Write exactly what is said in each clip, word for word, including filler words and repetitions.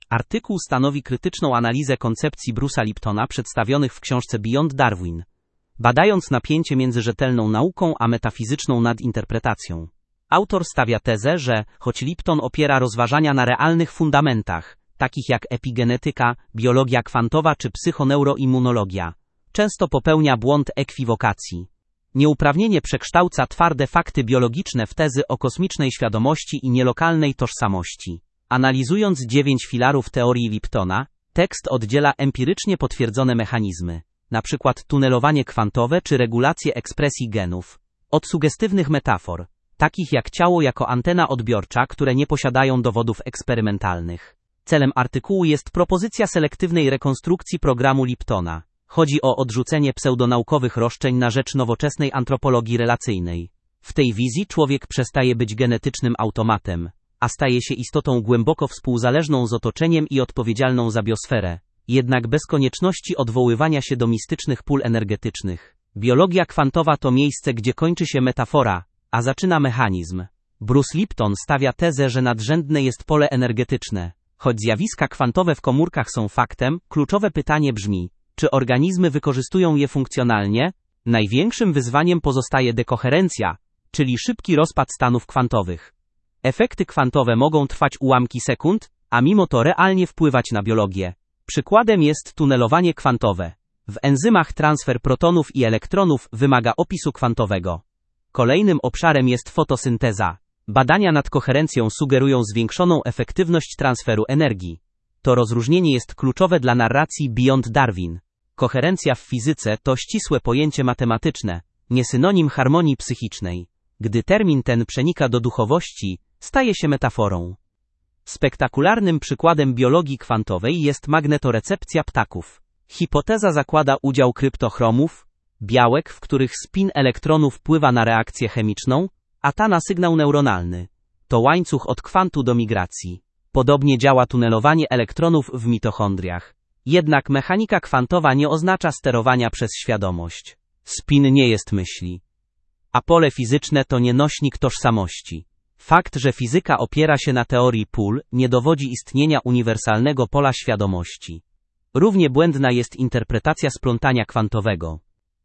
Artykuł stanowi krytyczną analizę koncepcji Bruce'a Liptona przedstawionych w książce Beyond Darwin, badając napięcie między rzetelną nauką a metafizyczną nadinterpretacją. Autor stawia tezę, że choć Lipton opiera rozważania na realnych fundamentach, takich jak epigenetyka, biologia kwantowa czy psychoneuroimmunologia, często popełnia błąd ekwiwokacji. Nieuprawnienie przekształca twarde fakty biologiczne w tezy o kosmicznej świadomości i nielokalnej tożsamości. Analizując dziewięć filarów teorii Liptona, tekst oddziela empirycznie potwierdzone mechanizmy, np. tunelowanie kwantowe czy regulację ekspresji genów, od sugestywnych metafor, takich jak ciało jako antena odbiorcza, które nie posiadają dowodów eksperymentalnych. Celem artykułu jest propozycja selektywnej rekonstrukcji programu Liptona. Chodzi o odrzucenie pseudonaukowych roszczeń na rzecz nowoczesnej antropologii relacyjnej. W tej wizji człowiek przestaje być genetycznym automatem, a staje się istotą głęboko współzależną z otoczeniem i odpowiedzialną za biosferę, jednak bez konieczności odwoływania się do mistycznych pól energetycznych. Biologia kwantowa to miejsce, gdzie kończy się metafora, a zaczyna mechanizm. Bruce Lipton stawia tezę, że nadrzędne jest pole energetyczne. Choć zjawiska kwantowe w komórkach są faktem, kluczowe pytanie brzmi, czy organizmy wykorzystują je funkcjonalnie? Największym wyzwaniem pozostaje dekoherencja, czyli szybki rozpad stanów kwantowych. Efekty kwantowe mogą trwać ułamki sekund, a mimo to realnie wpływać na biologię. Przykładem jest tunelowanie kwantowe. W enzymach transfer protonów i elektronów wymaga opisu kwantowego. Kolejnym obszarem jest fotosynteza. Badania nad koherencją sugerują zwiększoną efektywność transferu energii. To rozróżnienie jest kluczowe dla narracji Beyond Darwin. Koherencja w fizyce to ścisłe pojęcie matematyczne, nie synonim harmonii psychicznej. Gdy termin ten przenika do duchowości, staje się metaforą. Spektakularnym przykładem biologii kwantowej jest magnetorecepcja ptaków. Hipoteza zakłada udział kryptochromów, białek, w których spin elektronów wpływa na reakcję chemiczną, a ta na sygnał neuronalny. To łańcuch od kwantu do migracji. Podobnie działa tunelowanie elektronów w mitochondriach. Jednak mechanika kwantowa nie oznacza sterowania przez świadomość. Spin nie jest myśli. A pole fizyczne to nie nośnik tożsamości. Fakt, że fizyka opiera się na teorii pól, nie dowodzi istnienia uniwersalnego pola świadomości. Równie błędna jest interpretacja splątania kwantowego.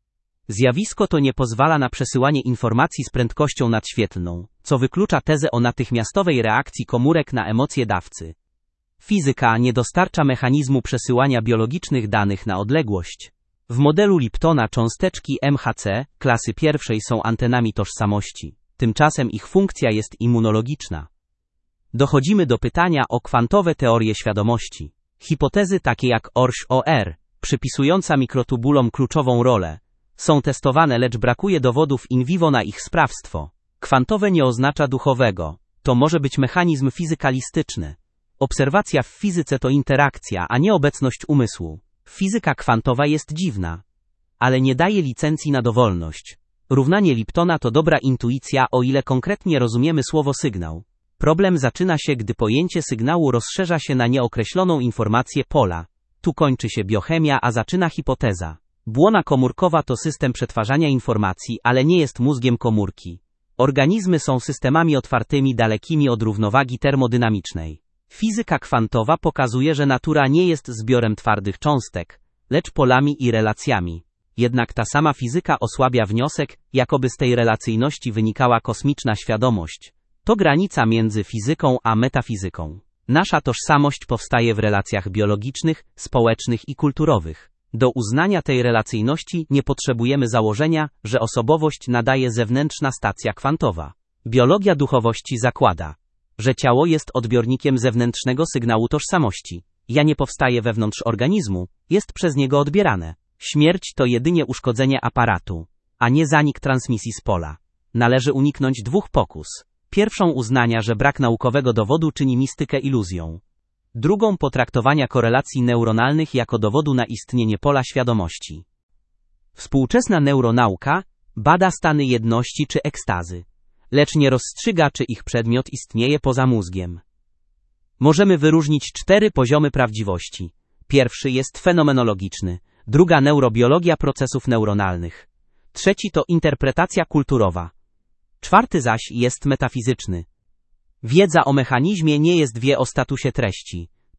Zjawisko to nie pozwala na przesyłanie informacji z prędkością nadświetlną, co wyklucza tezę o natychmiastowej reakcji komórek na emocje dawcy. Fizyka nie dostarcza mechanizmu przesyłania biologicznych danych na odległość. W modelu Liptona cząsteczki M H C klasy pierwszej są antenami tożsamości, tymczasem ich funkcja jest immunologiczna. Dochodzimy do pytania o kwantowe teorie świadomości. Hipotezy takie jak O R S O R, przypisująca mikrotubulom kluczową rolę, są testowane, lecz brakuje dowodów in vivo na ich sprawstwo. Kwantowe nie oznacza duchowego. To może być mechanizm fizykalistyczny. Obserwacja w fizyce to interakcja, a nie obecność umysłu. Fizyka kwantowa jest dziwna, ale nie daje licencji na dowolność. Równanie Liptona to dobra intuicja, o ile konkretnie rozumiemy słowo sygnał. Problem zaczyna się, gdy pojęcie sygnału rozszerza się na nieokreśloną informację pola. Tu kończy się biochemia, a zaczyna hipoteza. Błona komórkowa to system przetwarzania informacji, ale nie jest mózgiem komórki. Organizmy są systemami otwartymi, dalekimi od równowagi termodynamicznej. Fizyka kwantowa pokazuje, że natura nie jest zbiorem twardych cząstek, lecz polami i relacjami. Jednak ta sama fizyka osłabia wniosek, jakoby z tej relacyjności wynikała kosmiczna świadomość. To granica między fizyką a metafizyką. Nasza tożsamość powstaje w relacjach biologicznych, społecznych i kulturowych. Do uznania tej relacyjności nie potrzebujemy założenia, że osobowość nadaje zewnętrzna stacja kwantowa. Biologia duchowości zakłada, że ciało jest odbiornikiem zewnętrznego sygnału tożsamości. Ja nie powstaje wewnątrz organizmu, jest przez niego odbierane. Śmierć to jedynie uszkodzenie aparatu, a nie zanik transmisji z pola. Należy uniknąć dwóch pokus. Pierwszą uznania, że brak naukowego dowodu czyni mistykę iluzją. Drugą potraktowania korelacji neuronalnych jako dowodu na istnienie pola świadomości. Współczesna neuronauka bada stany jedności czy ekstazy, lecz nie rozstrzyga, czy ich przedmiot istnieje poza mózgiem. Możemy wyróżnić cztery poziomy prawdziwości. Pierwszy jest fenomenologiczny, druga neurobiologia procesów neuronalnych, trzeci to interpretacja kulturowa, czwarty zaś jest metafizyczny. Wiedza o mechanizmie nie jest wie o statusie treści.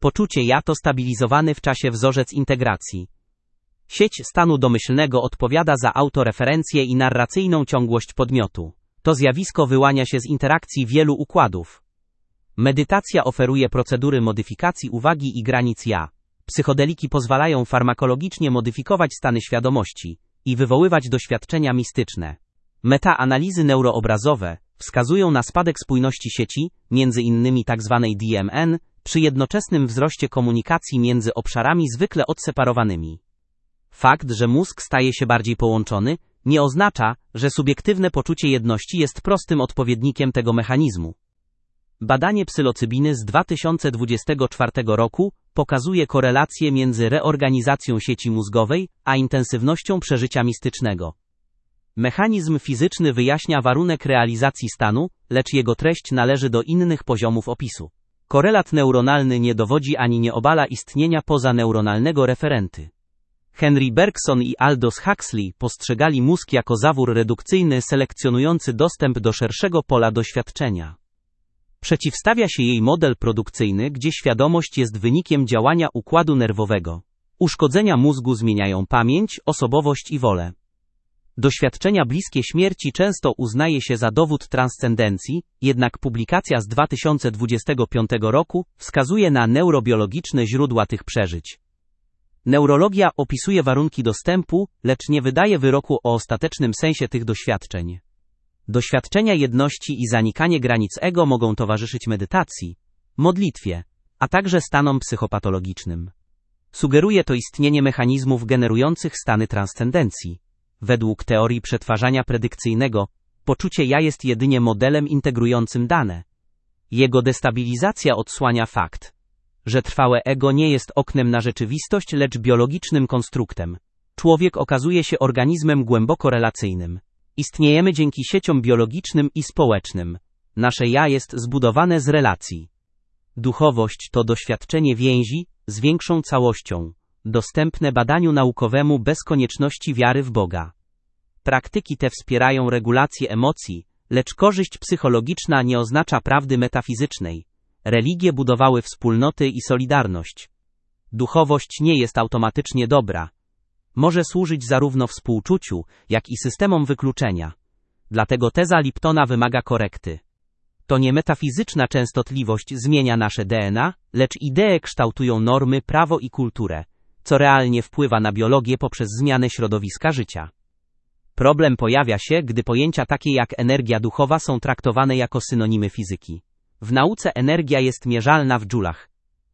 Poczucie ja to stabilizowany w czasie wzorzec integracji. Sieć stanu domyślnego odpowiada za autoreferencję i narracyjną ciągłość podmiotu. To zjawisko wyłania się z interakcji wielu układów. Medytacja oferuje procedury modyfikacji uwagi i granic ja. Psychodeliki pozwalają farmakologicznie modyfikować stany świadomości i wywoływać doświadczenia mistyczne. Metaanalizy neuroobrazowe wskazują na spadek spójności sieci, między innymi tzw. D M N, przy jednoczesnym wzroście komunikacji między obszarami zwykle odseparowanymi. Fakt, że mózg staje się bardziej połączony, nie oznacza, że subiektywne poczucie jedności jest prostym odpowiednikiem tego mechanizmu. Badanie psylocybiny z dwa tysiące dwudziestego czwartego roku pokazuje korelację między reorganizacją sieci mózgowej a intensywnością przeżycia mistycznego. Mechanizm fizyczny wyjaśnia warunek realizacji stanu, lecz jego treść należy do innych poziomów opisu. Korelat neuronalny nie dowodzi ani nie obala istnienia pozaneuronalnego referenty. Henry Bergson i Aldous Huxley postrzegali mózg jako zawór redukcyjny selekcjonujący dostęp do szerszego pola doświadczenia. Przeciwstawia się jej model produkcyjny, gdzie świadomość jest wynikiem działania układu nerwowego. Uszkodzenia mózgu zmieniają pamięć, osobowość i wolę. Doświadczenia bliskie śmierci często uznaje się za dowód transcendencji, jednak publikacja z dwa tysiące dwudziestego piątego roku wskazuje na neurobiologiczne źródła tych przeżyć. Neurologia opisuje warunki dostępu, lecz nie wydaje wyroku o ostatecznym sensie tych doświadczeń. Doświadczenia jedności i zanikanie granic ego mogą towarzyszyć medytacji, modlitwie, a także stanom psychopatologicznym. Sugeruje to istnienie mechanizmów generujących stany transcendencji. Według teorii przetwarzania predykcyjnego, poczucie ja jest jedynie modelem integrującym dane. Jego destabilizacja odsłania fakt, że trwałe ego nie jest oknem na rzeczywistość, lecz biologicznym konstruktem. Człowiek okazuje się organizmem głęboko relacyjnym. Istniejemy dzięki sieciom biologicznym i społecznym. Nasze ja jest zbudowane z relacji. Duchowość to doświadczenie więzi z większą całością, dostępne badaniu naukowemu bez konieczności wiary w Boga. Praktyki te wspierają regulację emocji, lecz korzyść psychologiczna nie oznacza prawdy metafizycznej. Religie budowały wspólnoty i solidarność. Duchowość nie jest automatycznie dobra. Może służyć zarówno współczuciu, jak i systemom wykluczenia. Dlatego teza Liptona wymaga korekty. To nie metafizyczna częstotliwość zmienia nasze D N A, lecz idee kształtują normy, prawo i kulturę, co realnie wpływa na biologię poprzez zmianę środowiska życia. Problem pojawia się, gdy pojęcia takie jak energia duchowa są traktowane jako synonimy fizyki. W nauce energia jest mierzalna w dżulach.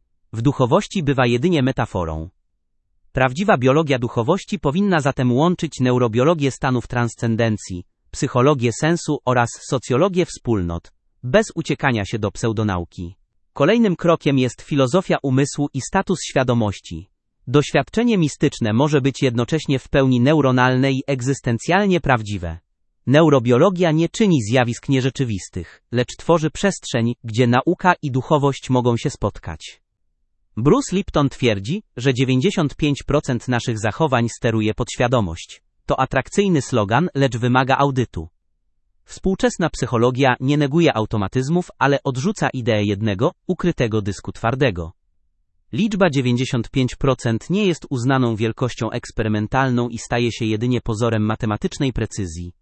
W duchowości bywa jedynie metaforą. Prawdziwa biologia duchowości powinna zatem łączyć neurobiologię stanów transcendencji, psychologię sensu oraz socjologię wspólnot, bez uciekania się do pseudonauki. Kolejnym krokiem jest filozofia umysłu i status świadomości. Doświadczenie mistyczne może być jednocześnie w pełni neuronalne i egzystencjalnie prawdziwe. Neurobiologia nie czyni zjawisk nierzeczywistych, lecz tworzy przestrzeń, gdzie nauka i duchowość mogą się spotkać. Bruce Lipton twierdzi, że dziewięćdziesiąt pięć procent naszych zachowań steruje podświadomość. To atrakcyjny slogan, lecz wymaga audytu. Współczesna psychologia nie neguje automatyzmów, ale odrzuca ideę jednego, ukrytego dysku twardego. Liczba dziewięćdziesiąt pięć procent nie jest uznaną wielkością eksperymentalną i staje się jedynie pozorem matematycznej precyzji.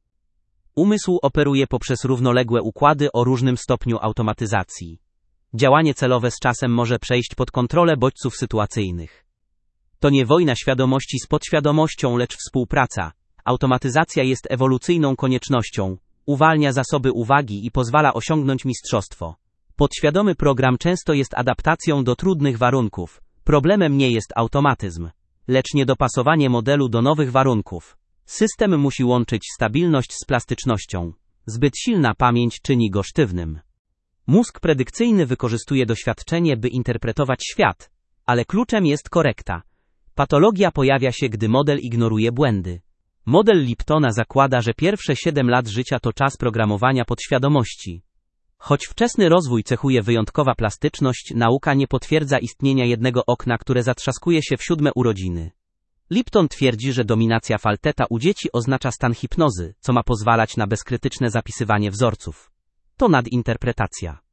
Umysł operuje poprzez równoległe układy o różnym stopniu automatyzacji. Działanie celowe z czasem może przejść pod kontrolę bodźców sytuacyjnych. To nie wojna świadomości z podświadomością, lecz współpraca. Automatyzacja jest ewolucyjną koniecznością, uwalnia zasoby uwagi i pozwala osiągnąć mistrzostwo. Podświadomy program często jest adaptacją do trudnych warunków. Problemem nie jest automatyzm, lecz niedopasowanie modelu do nowych warunków. System musi łączyć stabilność z plastycznością. Zbyt silna pamięć czyni go sztywnym. Mózg predykcyjny wykorzystuje doświadczenie, by interpretować świat, ale kluczem jest korekta. Patologia pojawia się, gdy model ignoruje błędy. Model Liptona zakłada, że pierwsze siedem lat życia to czas programowania podświadomości. Choć wczesny rozwój cechuje wyjątkowa plastyczność, nauka nie potwierdza istnienia jednego okna, które zatrzaskuje się w siódme urodziny. Lipton twierdzi, że dominacja falteta u dzieci oznacza stan hipnozy, co ma pozwalać na bezkrytyczne zapisywanie wzorców. To nadinterpretacja.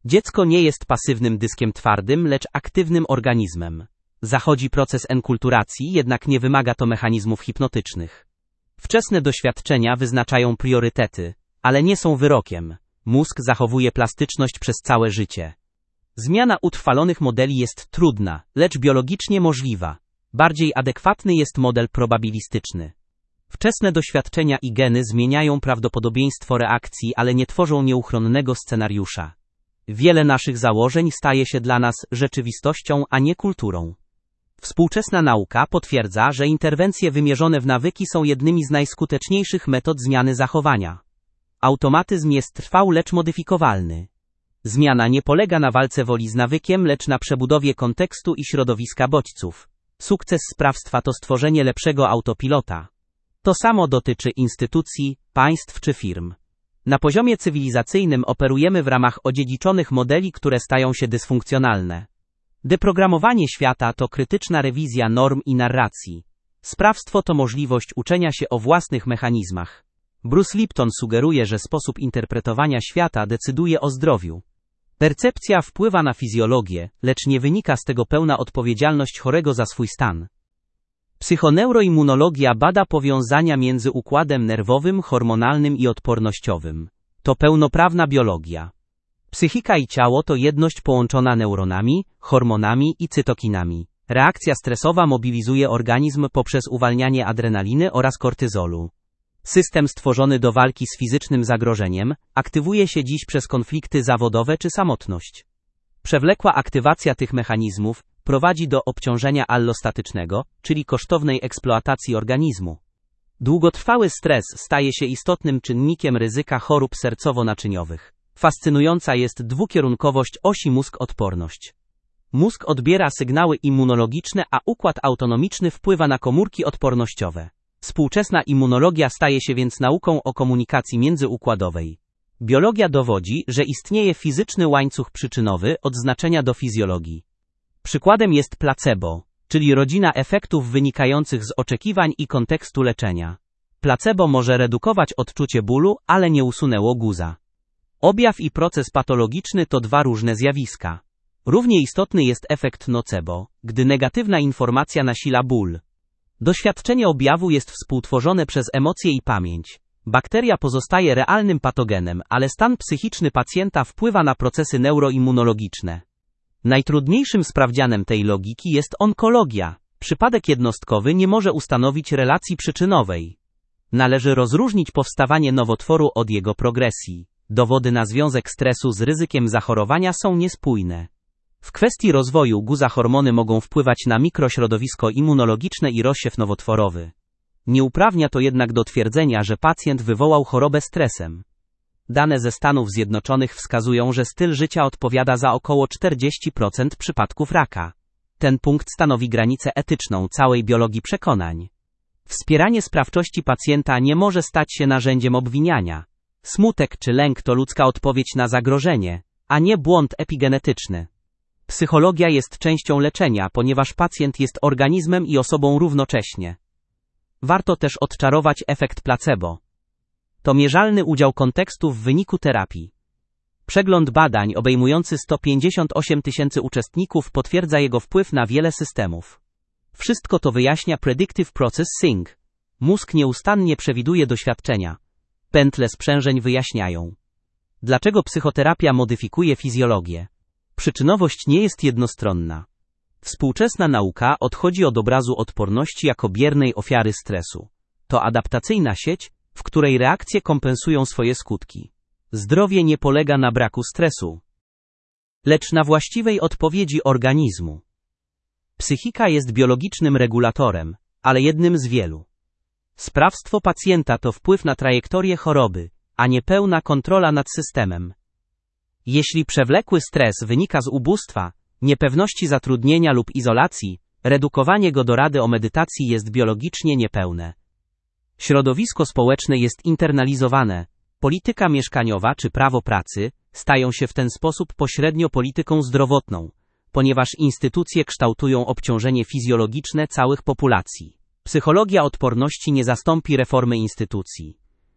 Dziecko nie jest pasywnym dyskiem twardym, lecz aktywnym organizmem. Zachodzi proces enkulturacji, jednak nie wymaga to mechanizmów hipnotycznych. Wczesne doświadczenia wyznaczają priorytety, ale nie są wyrokiem. Mózg zachowuje plastyczność przez całe życie. Zmiana utrwalonych modeli jest trudna, lecz biologicznie możliwa. Bardziej adekwatny jest model probabilistyczny. Wczesne doświadczenia i geny zmieniają prawdopodobieństwo reakcji, ale nie tworzą nieuchronnego scenariusza. Wiele naszych założeń staje się dla nas rzeczywistością, a nie kulturą. Współczesna nauka potwierdza, że interwencje wymierzone w nawyki są jednymi z najskuteczniejszych metod zmiany zachowania. Automatyzm jest trwały, lecz modyfikowalny. Zmiana nie polega na walce woli z nawykiem, lecz na przebudowie kontekstu i środowiska bodźców. Sukces sprawstwa to stworzenie lepszego autopilota. To samo dotyczy instytucji, państw czy firm. Na poziomie cywilizacyjnym operujemy w ramach odziedziczonych modeli, które stają się dysfunkcjonalne. Deprogramowanie świata to krytyczna rewizja norm i narracji. Sprawstwo to możliwość uczenia się o własnych mechanizmach. Bruce Lipton sugeruje, że sposób interpretowania świata decyduje o zdrowiu. Percepcja wpływa na fizjologię, lecz nie wynika z tego pełna odpowiedzialność chorego za swój stan. Psychoneuroimmunologia bada powiązania między układem nerwowym, hormonalnym i odpornościowym. To pełnoprawna biologia. Psychika i ciało to jedność połączona neuronami, hormonami i cytokinami. Reakcja stresowa mobilizuje organizm poprzez uwalnianie adrenaliny oraz kortyzolu. System stworzony do walki z fizycznym zagrożeniem aktywuje się dziś przez konflikty zawodowe czy samotność. Przewlekła aktywacja tych mechanizmów prowadzi do obciążenia allostatycznego, czyli kosztownej eksploatacji organizmu. Długotrwały stres staje się istotnym czynnikiem ryzyka chorób sercowo-naczyniowych. Fascynująca jest dwukierunkowość osi mózg-odporność. Mózg odbiera sygnały immunologiczne, a układ autonomiczny wpływa na komórki odpornościowe. Współczesna immunologia staje się więc nauką o komunikacji międzyukładowej. Biologia dowodzi, że istnieje fizyczny łańcuch przyczynowy od znaczenia do fizjologii. Przykładem jest placebo, czyli rodzina efektów wynikających z oczekiwań i kontekstu leczenia. Placebo może redukować odczucie bólu, ale nie usunęło guza. Objaw i proces patologiczny to dwa różne zjawiska. Równie istotny jest efekt nocebo, gdy negatywna informacja nasila ból. Doświadczenie objawu jest współtworzone przez emocje i pamięć. Bakteria pozostaje realnym patogenem, ale stan psychiczny pacjenta wpływa na procesy neuroimmunologiczne. Najtrudniejszym sprawdzianem tej logiki jest onkologia. Przypadek jednostkowy nie może ustanowić relacji przyczynowej. Należy rozróżnić powstawanie nowotworu od jego progresji. Dowody na związek stresu z ryzykiem zachorowania są niespójne. W kwestii rozwoju guza hormony mogą wpływać na mikrośrodowisko immunologiczne i rozsiew nowotworowy. Nie uprawnia to jednak do twierdzenia, że pacjent wywołał chorobę stresem. Dane ze Stanów Zjednoczonych wskazują, że styl życia odpowiada za około czterdzieści procent przypadków raka. Ten punkt stanowi granicę etyczną całej biologii przekonań. Wspieranie sprawczości pacjenta nie może stać się narzędziem obwiniania. Smutek czy lęk to ludzka odpowiedź na zagrożenie, a nie błąd epigenetyczny. Psychologia jest częścią leczenia, ponieważ pacjent jest organizmem i osobą równocześnie. Warto też odczarować efekt placebo. To mierzalny udział kontekstu w wyniku terapii. Przegląd badań obejmujący sto pięćdziesiąt osiem tysięcy uczestników potwierdza jego wpływ na wiele systemów. Wszystko to wyjaśnia Predictive Processing. Mózg nieustannie przewiduje doświadczenia. Pętle sprzężeń wyjaśniają. Dlaczego psychoterapia modyfikuje fizjologię? Przyczynowość nie jest jednostronna. Współczesna nauka odchodzi od obrazu odporności jako biernej ofiary stresu. To adaptacyjna sieć, w której reakcje kompensują swoje skutki. Zdrowie nie polega na braku stresu, lecz na właściwej odpowiedzi organizmu. Psychika jest biologicznym regulatorem, ale jednym z wielu. Sprawstwo pacjenta to wpływ na trajektorię choroby, a nie pełna kontrola nad systemem. Jeśli przewlekły stres wynika z ubóstwa, niepewności zatrudnienia lub izolacji, redukowanie go do rady o medytacji jest biologicznie niepełne. Środowisko społeczne jest internalizowane. Polityka mieszkaniowa czy prawo pracy stają się w ten sposób pośrednio polityką zdrowotną, ponieważ instytucje kształtują obciążenie fizjologiczne całych populacji. Psychologia odporności nie zastąpi reformy instytucji.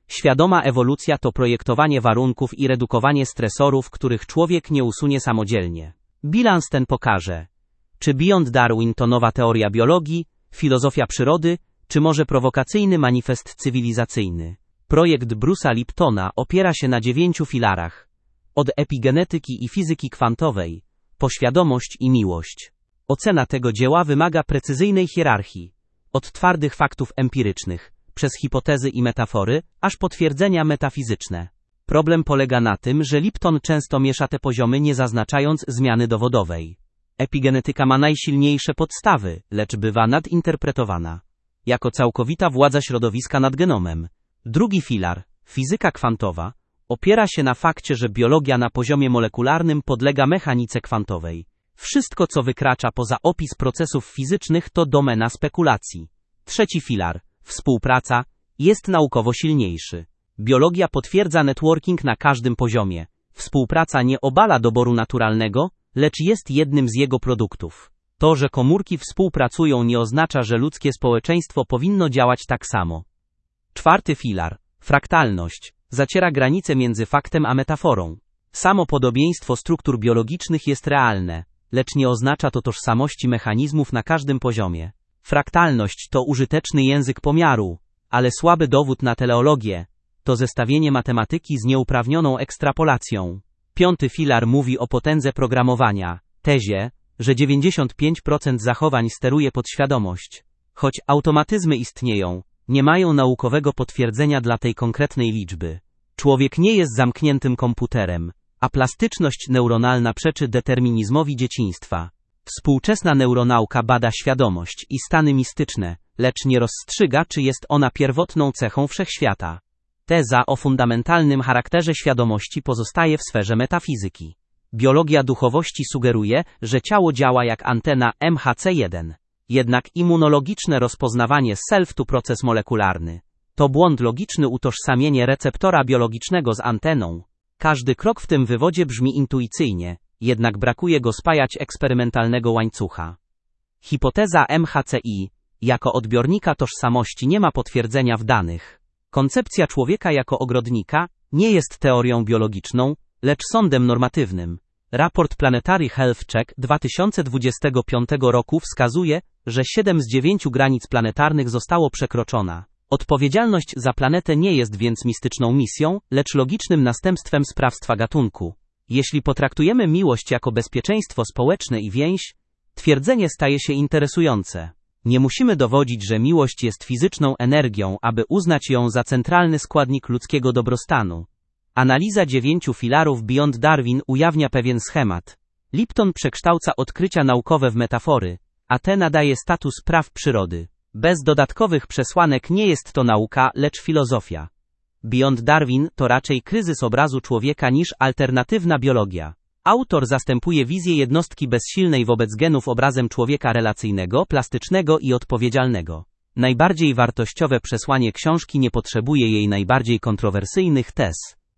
Świadoma ewolucja to projektowanie warunków i redukowanie stresorów, których człowiek nie usunie samodzielnie. Bilans ten pokaże, czy Beyond Darwin to nowa teoria biologii, filozofia przyrody, czy może prowokacyjny manifest cywilizacyjny. Projekt Bruce'a Liptona opiera się na dziewięciu filarach. Od epigenetyki i fizyki kwantowej, po świadomość i miłość. Ocena tego dzieła wymaga precyzyjnej hierarchii. Od twardych faktów empirycznych, przez hipotezy i metafory, aż po twierdzenia metafizyczne. Problem polega na tym, że Lipton często miesza te poziomy, nie zaznaczając zmiany dowodowej. Epigenetyka ma najsilniejsze podstawy, lecz bywa nadinterpretowana jako całkowita władza środowiska nad genomem. Drugi filar, fizyka kwantowa, opiera się na fakcie, że biologia na poziomie molekularnym podlega mechanice kwantowej. Wszystko, co wykracza poza opis procesów fizycznych, to domena spekulacji. Trzeci filar, współpraca, jest naukowo silniejszy. Biologia potwierdza networking na każdym poziomie. Współpraca nie obala doboru naturalnego, lecz jest jednym z jego produktów. To, że komórki współpracują, nie oznacza, że ludzkie społeczeństwo powinno działać tak samo. Czwarty filar, fraktalność, zaciera granice między faktem a metaforą. Samo podobieństwo struktur biologicznych jest realne, lecz nie oznacza to tożsamości mechanizmów na każdym poziomie. Fraktalność to użyteczny język pomiaru, ale słaby dowód na teleologię. To zestawienie matematyki z nieuprawnioną ekstrapolacją. Piąty filar mówi o potędze programowania, tezie, że dziewięćdziesiąt pięć procent zachowań steruje podświadomość. Choć automatyzmy istnieją, nie mają naukowego potwierdzenia dla tej konkretnej liczby. Człowiek nie jest zamkniętym komputerem, a plastyczność neuronalna przeczy determinizmowi dzieciństwa. Współczesna neuronauka bada świadomość i stany mistyczne, lecz nie rozstrzyga, czy jest ona pierwotną cechą wszechświata. Teza o fundamentalnym charakterze świadomości pozostaje w sferze metafizyki. Biologia duchowości sugeruje, że ciało działa jak antena M H C jeden. Jednak immunologiczne rozpoznawanie self to proces molekularny. To błąd logiczny, utożsamienie receptora biologicznego z anteną. Każdy krok w tym wywodzie brzmi intuicyjnie, jednak brakuje go spajać eksperymentalnego łańcucha. Hipoteza M H C I, jako odbiornika tożsamości, nie ma potwierdzenia w danych. Koncepcja człowieka jako ogrodnika nie jest teorią biologiczną, lecz sądem normatywnym. Raport Planetary Health Check dwa tysiące dwudziestego piątego roku wskazuje, że siedem z dziewięciu granic planetarnych zostało przekroczona. Odpowiedzialność za planetę nie jest więc mistyczną misją, lecz logicznym następstwem sprawstwa gatunku. Jeśli potraktujemy miłość jako bezpieczeństwo społeczne i więź, twierdzenie staje się interesujące. Nie musimy dowodzić, że miłość jest fizyczną energią, aby uznać ją za centralny składnik ludzkiego dobrostanu. Analiza dziewięciu filarów Beyond Darwin ujawnia pewien schemat. Lipton przekształca odkrycia naukowe w metafory, a te nadaje status praw przyrody. Bez dodatkowych przesłanek nie jest to nauka, lecz filozofia. Beyond Darwin to raczej kryzys obrazu człowieka niż alternatywna biologia. Autor zastępuje wizję jednostki bezsilnej wobec genów obrazem człowieka relacyjnego, plastycznego i odpowiedzialnego. Najbardziej wartościowe przesłanie książki nie potrzebuje jej najbardziej kontrowersyjnych tez.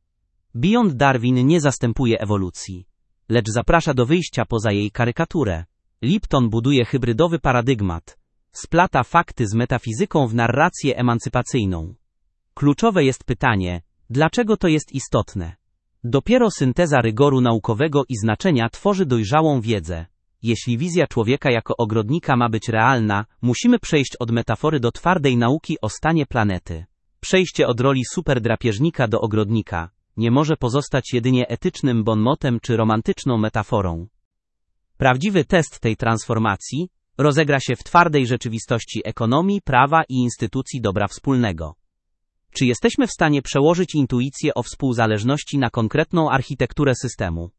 Beyond Darwin nie zastępuje ewolucji, lecz zaprasza do wyjścia poza jej karykaturę. Lipton buduje hybrydowy paradygmat. Splata fakty z metafizyką w narrację emancypacyjną. Kluczowe jest pytanie, dlaczego to jest istotne? Dopiero synteza rygoru naukowego i znaczenia tworzy dojrzałą wiedzę. Jeśli wizja człowieka jako ogrodnika ma być realna, musimy przejść od metafory do twardej nauki o stanie planety. Przejście od roli superdrapieżnika do ogrodnika nie może pozostać jedynie etycznym bonmotem czy romantyczną metaforą. Prawdziwy test tej transformacji rozegra się w twardej rzeczywistości ekonomii, prawa i instytucji dobra wspólnego. Czy jesteśmy w stanie przełożyć intuicję o współzależności na konkretną architekturę systemu?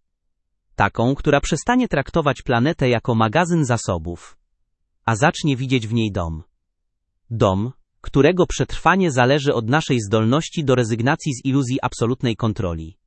Taką, która przestanie traktować planetę jako magazyn zasobów, a zacznie widzieć w niej dom. Dom, którego przetrwanie zależy od naszej zdolności do rezygnacji z iluzji absolutnej kontroli.